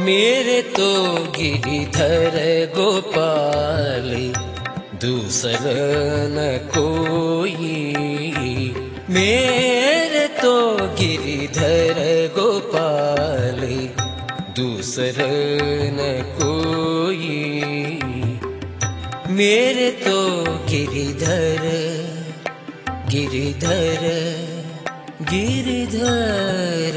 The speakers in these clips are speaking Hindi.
मेरे तो गिरिधर गोपाल दूसर न कोई। मेरे तो गिरिधर गोपाल दूसर न कोई। मेरे तो गिरिधर गिरिधर गिरिधर।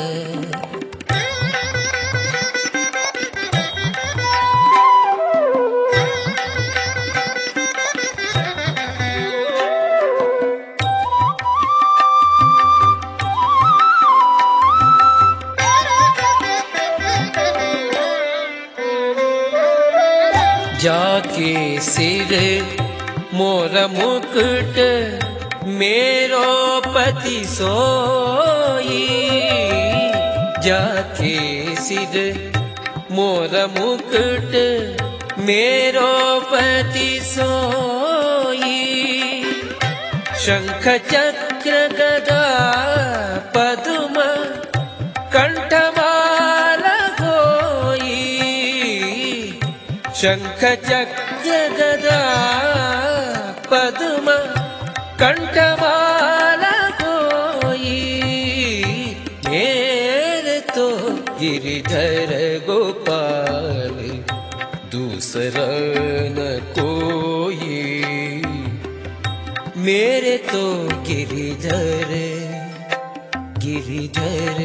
जाके सिर मोर मुकुट मेरो पति सोई। जाके सिर मोर मुकुट मेरो पति सोई। शंख चक्र गदा पद्म कंठमाला होई। शंख चक्र गदा पद्म कंठमाला होई। मेरे तो गिरिधर गोपाल दूसरा न कोई। मेरे तो गिरिधर गिरिधर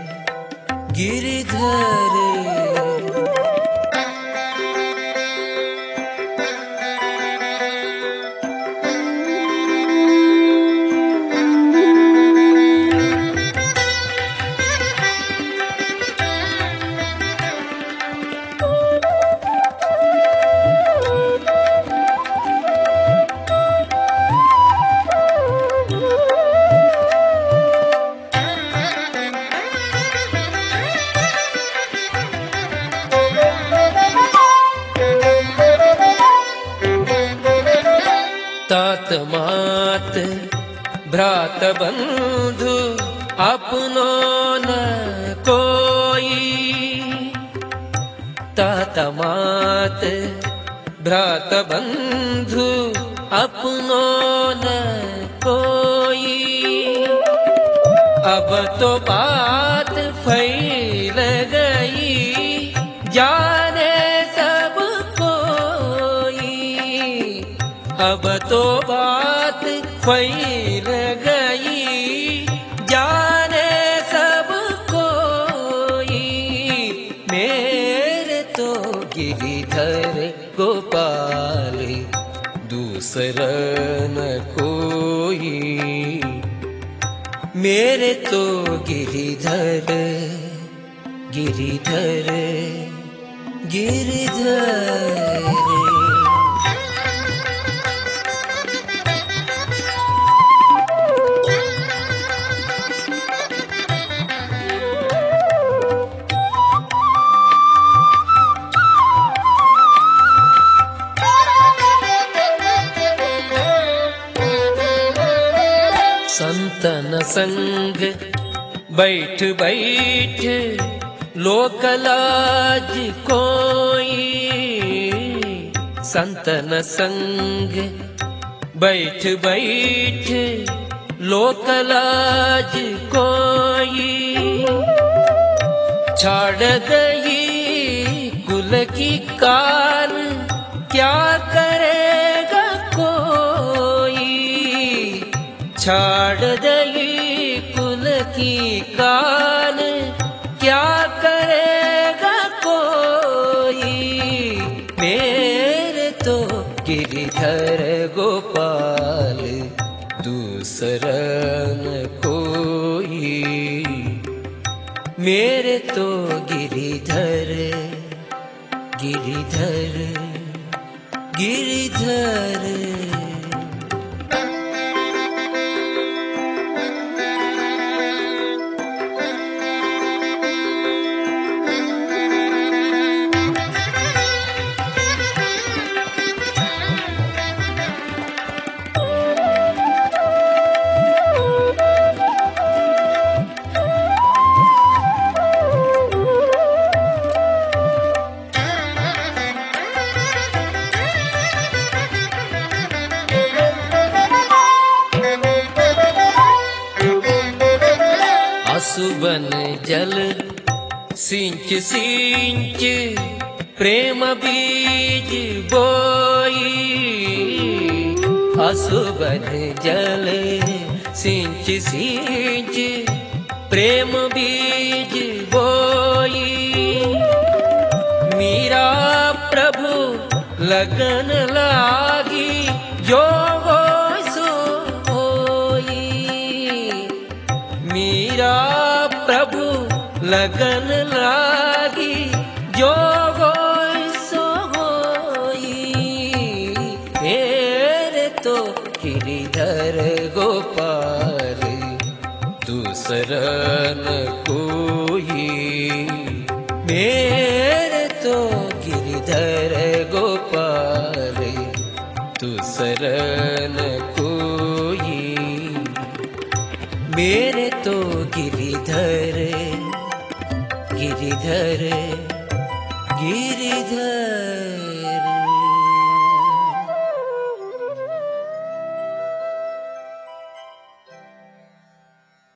गिरिधर। तात मात भ्रात बंधु अपनो न कोई। तात मात भ्रात बंधु अपनो न कोई। अब तो बात फैल गई जाने सब कोई। अब तो बात फैल गई जाने सब कोई। मेरे तो गिरिधर गोपाल दूसरा न कोई। मेरे तो गिरिधर गिरिधर गिरिधर। संतन संग बैठ बैठ लोक लाज कोई। संतन संग बैठ बैठ लोक लाज कोई। छाड़ गई कुल की कान क्या करेगा कोई। छाड़ गई कुल की कान क्या करेगा कोई। मेरे तो गिरिधर गोपाल दूसरा न कोई। मेरे तो गिरिधर गिरिधर गिरिधर। असुबन जल सिंच सिंच प्रेम बीज बोई। असुबन जल सिंच सिंच प्रेम बीज बोई। मीरा प्रभु लगन लागी जो सो होई। मीरा प्रभु लगन लागी जो सो होई। मेरे तो गिरिधर गोपाल दूसरा न कोई। मेरे तो गिरिधर गोपाल दूसरा न कोई। मेरे तो गिरिधर गिरिधर गिरिधर।